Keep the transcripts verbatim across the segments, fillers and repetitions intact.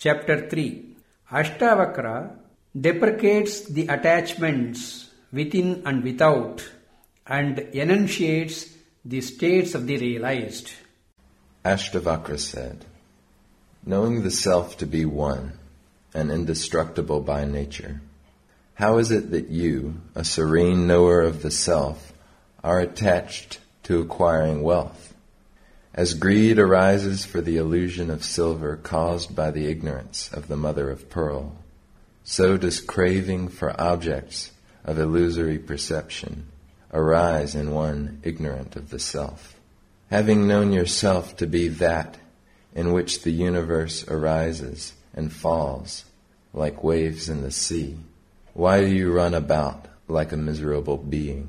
Chapter three. Ashtavakra deprecates the attachments within and without and enunciates the states of the realized. Ashtavakra said, knowing the self to be one and indestructible by nature, how is it that you, a serene knower of the self, are attached to acquiring wealth? As greed arises for the illusion of silver caused by the ignorance of the mother of pearl, so does craving for objects of illusory perception arise in one ignorant of the self. Having known yourself to be that in which the universe arises and falls like waves in the sea, why do you run about like a miserable being?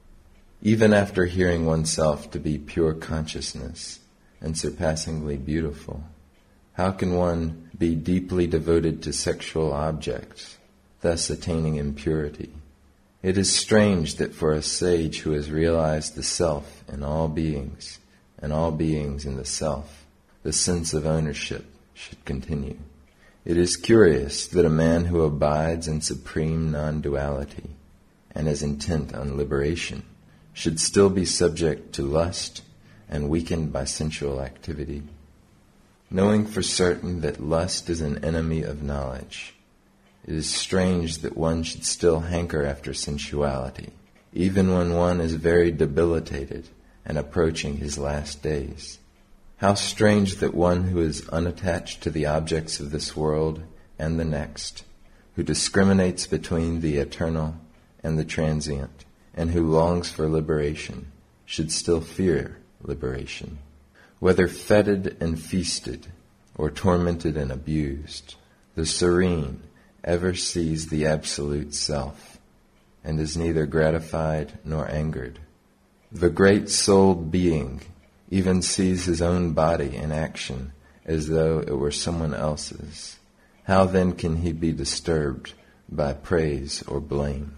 Even after hearing oneself to be pure consciousness and surpassingly beautiful, how can one be deeply devoted to sexual objects, thus attaining impurity? It is strange that for a sage who has realized the self in all beings, and all beings in the self, the sense of ownership should continue. It is curious that a man who abides in supreme non-duality and is intent on liberation should still be subject to lust and weakened by sensual activity. Knowing for certain that lust is an enemy of knowledge, it is strange that one should still hanker after sensuality, even when one is very debilitated and approaching his last days. How strange that one who is unattached to the objects of this world and the next, who discriminates between the eternal and the transient, and who longs for liberation, should still fear liberation. Whether feted and feasted, or tormented and abused, the serene ever sees the absolute self, and is neither gratified nor angered. The great-souled being even sees his own body in action as though it were someone else's. How then can he be disturbed by praise or blame?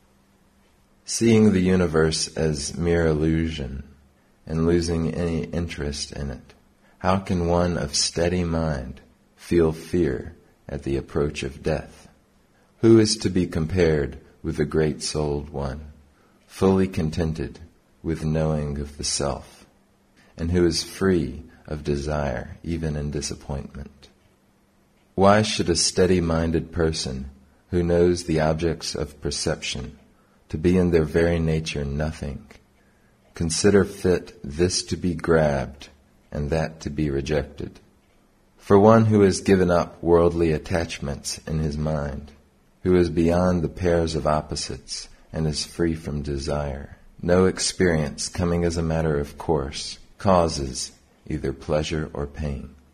Seeing the universe as mere illusion and losing any interest in it, how can one of steady mind feel fear at the approach of death? Who is to be compared with the great-souled one, fully contented with knowing of the self, and who is free of desire even in disappointment? Why should a steady-minded person who knows the objects of perception to be in their very nature nothing consider fit this to be grabbed and that to be rejected? For one who has given up worldly attachments in his mind, who is beyond the pairs of opposites and is free from desire, no experience coming as a matter of course causes either pleasure or pain.